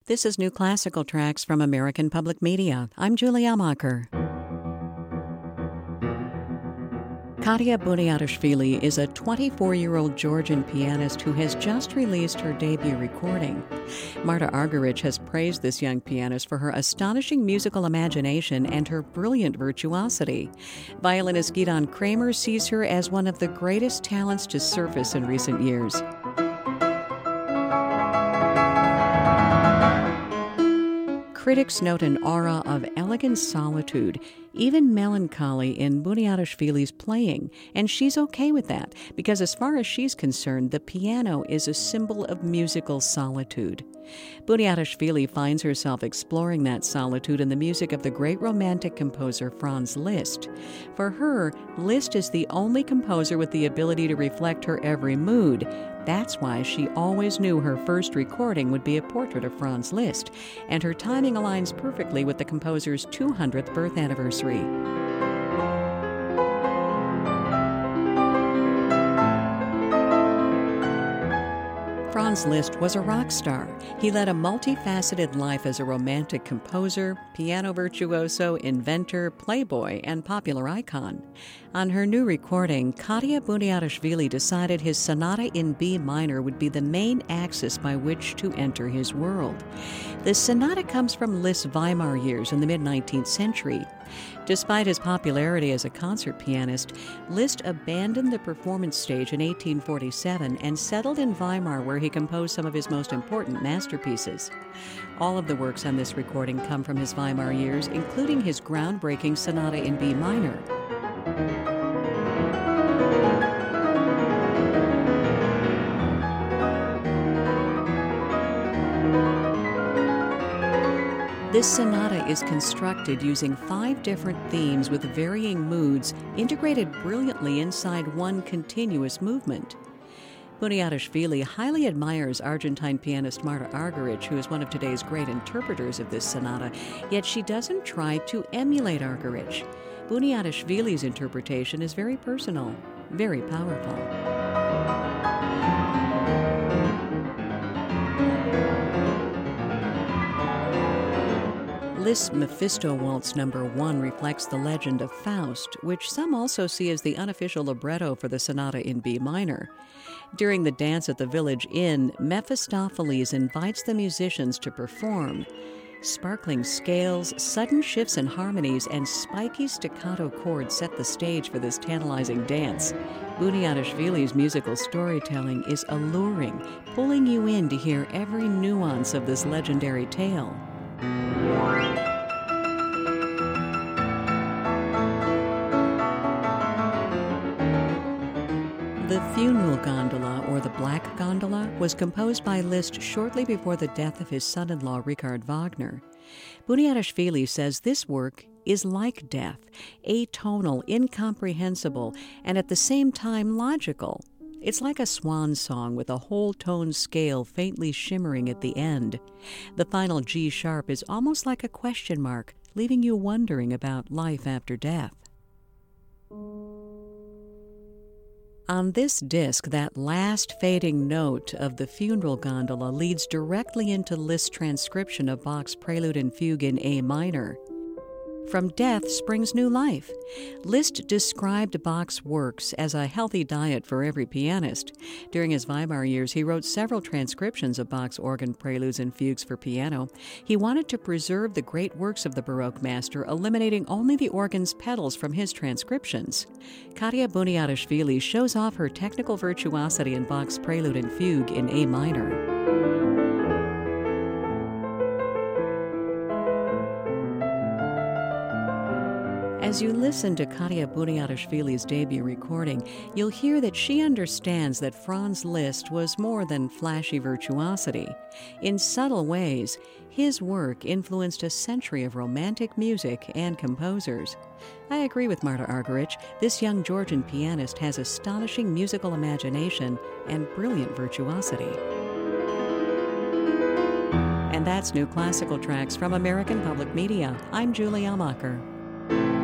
This is New Classical Tracks from American Public Media. I'm Julie Amacher. Katia Buniatishvili is a 24-year-old Georgian pianist who has just released her debut recording. Marta Argerich has praised this young pianist for her astonishing musical imagination and her brilliant virtuosity. Violinist Gidon Kramer sees her as one of the greatest talents to surface in recent years. Critics note an aura of elegant solitude, even melancholy in Buniatishvili's playing, and she's okay with that because as far as she's concerned, the piano is a symbol of musical solitude. Buniatishvili finds herself exploring that solitude in the music of the great Romantic composer Franz Liszt. For her, Liszt is the only composer with the ability to reflect her every mood. That's why she always knew her first recording would be a portrait of Franz Liszt, and her timing aligns perfectly with the composer's 200th birth anniversary. Franz Liszt was a rock star. He led a multifaceted life as a romantic composer, piano virtuoso, inventor, playboy, and popular icon. On her new recording, Katia Buniatishvili decided his sonata in B minor would be the main axis by which to enter his world. The sonata comes from Liszt's Weimar years in the mid-19th century. Despite his popularity as a concert pianist, Liszt abandoned the performance stage in 1847 and settled in Weimar, where he composed some of his most important masterpieces. All of the works on this recording come from his Weimar years, including his groundbreaking sonata in B minor. This sonata is constructed using 5 different themes with varying moods integrated brilliantly inside one continuous movement. Buniatishvili highly admires Argentine pianist Marta Argerich, who is one of today's great interpreters of this sonata, yet she doesn't try to emulate Argerich. Buniatishvili's interpretation is very personal, very powerful. Liszt's Mephisto Waltz No. 1 reflects the legend of Faust, which some also see as the unofficial libretto for the sonata in B minor. During the dance at the village inn, Mephistopheles invites the musicians to perform. Sparkling scales, sudden shifts in harmonies, and spiky staccato chords set the stage for this tantalizing dance. Buniatishvili's musical storytelling is alluring, pulling you in to hear every nuance of this legendary tale. The Funeral Gondola, or the Black Gondola, was composed by Liszt shortly before the death of his son-in-law Richard Wagner. Buniatishvili says this work is like death, atonal, incomprehensible, and at the same time logical. It's like a swan song with a whole tone scale faintly shimmering at the end. The final G sharp is almost like a question mark, leaving you wondering about life after death. On this disc, that last fading note of the Funeral Gondola leads directly into Liszt's transcription of Bach's Prelude and Fugue in A minor. From death springs new life. Liszt described Bach's works as a healthy diet for every pianist. During his Weimar years, he wrote several transcriptions of Bach's organ preludes and fugues for piano. He wanted to preserve the great works of the Baroque master, eliminating only the organ's pedals from his transcriptions. Katia Buniatishvili shows off her technical virtuosity in Bach's Prelude and Fugue in A minor. As you listen to Katia Buniatishvili's debut recording, you'll hear that she understands that Franz Liszt was more than flashy virtuosity. In subtle ways, his work influenced a century of romantic music and composers. I agree with Marta Argerich. This young Georgian pianist has astonishing musical imagination and brilliant virtuosity. And that's New Classical Tracks from American Public Media. I'm Julie Amacher.